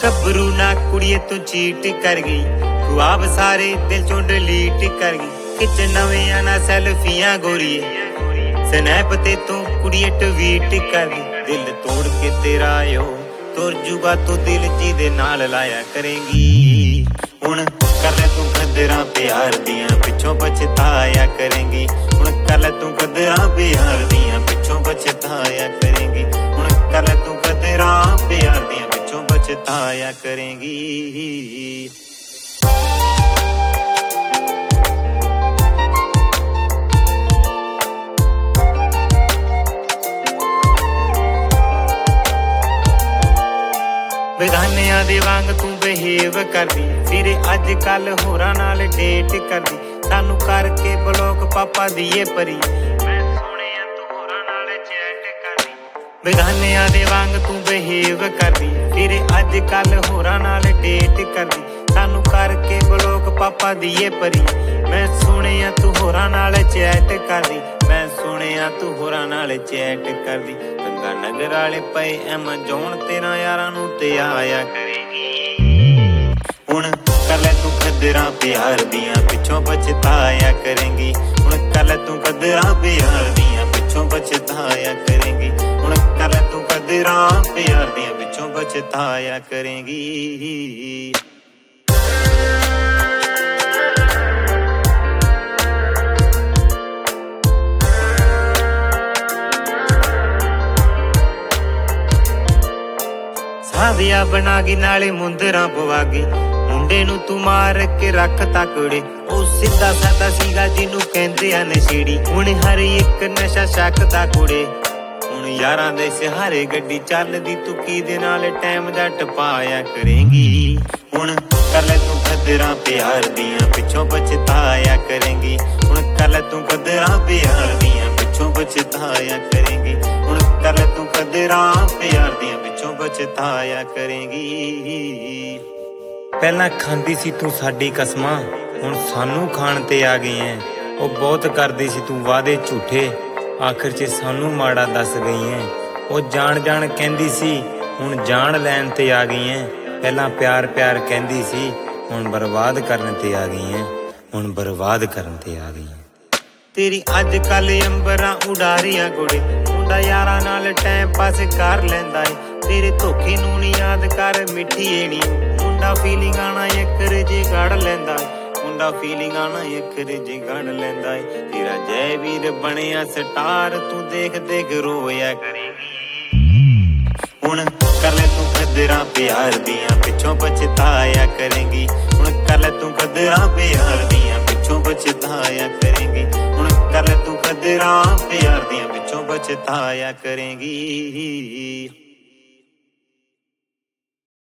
गभरू ना कुड़िए तू चीट कर गई, ख्वाब सारे दिल चों डिलीट कर गई। खिच नवियां ना सैल्फियां गोरीए, स्नैप ते तू कुड़िए ट्वीट कर गई। दिल तोड़ के तेरा यो तुर जूगा तू दिल जिहदे नाल लाया करेंगी। हुण कर ले तू कदरां प्यार दियां पिछों पछताया करेंगी। हुण कर ले तू कदरां प्यार दियां पिछों पछताया करेंगी। हुण कर ले तू कदरां प्यार दियां पिछों पछताया करेंगी। बेगानियां दे वांग तू बिहेव करदी, फिर अज कल होरां नाल डेट करदी। सानू करके ब्लॉक पापा दिए परी, मैं सुनिया तू होरां नाल चैट करदी। बेगानियां दे वांग तू बिहेव करदी, फिर अज कल होरां नाल डेट करदी। सानू करके ब्लॉक पापा दिए परी, मैं सुनिया तू होरां नाल चैट करदी। मैं सुनिया तू होरां नाल चैट करदी। गंगा नगर वाले पे एमेजॉन तेरा यारां नू ते आया करेगी। हुण कर ले तू कदरां प्यार दियां पिछों पछताया करेंगी। हुण कर ले तू कदरां प्यार दियां पिछों पछताया करेंगी। हुण कर ले तू कदरां प्यार दियां पिछों पछताया करेंगी। सादिया बना गई नाले मुंदरा पवागी, मुंडे नू तू मार के रख तकड़े। ओ सीधा सादा सीगा जिनू कहंदे आ नशेड़ी, हुण हर एक नशा शकदा कुड़े। हुण यारां दे सहारे गड्डी चलदी, तू किहदे नाल टाइम दा टपाया करेंगी। हुण कर ले तू कदरां प्यार दियां पिछों पछताया करेंगी। हुण कर ले तू कदरां प्यार दियां पिछों पछताया करेंगी। हुण कर ले तू कदरां प्यार दियां पिछों पछताया करेंगी। पहला खांदी सी तू साडी कसमां, हुण सानू खाण ते आ गई है। ओ बहुत करदी सी तू वादे झूठे, आखिर च सानू माड़ा दस गई है। ओ जान जान कहंदी सी, हुण जान लैण ते आ गई है। पहला प्यार प्यार कहंदी सी, हुण बर्बाद करन ते आ गई है। हुण बर्बाद करन ते आ गई है। तेरी अज कल अंबरां उडारियां कुड़े, मुंडा यारां नाल टाइम पास कर लैंदा है। तेरे धोखे नू नी याद कर मिठी एनी, मुंडा फीलिंग आना एक जे गड़ लैंदा है। मुंडा फीलिंग आना एक जे गड़ लैंदा है। तेरा जयवीर बनिया स्टार, तू देख देख रोया करेगी। हुण कर ले तू कदरां प्यार दियां पिछों पछताया करेंगी। हुण कर ले तू कदरां प्यार दियां पिछों पछताया करेंगी। हुण कर ले तू कदरां प्यार दियां पिछों पछताया करेंगी।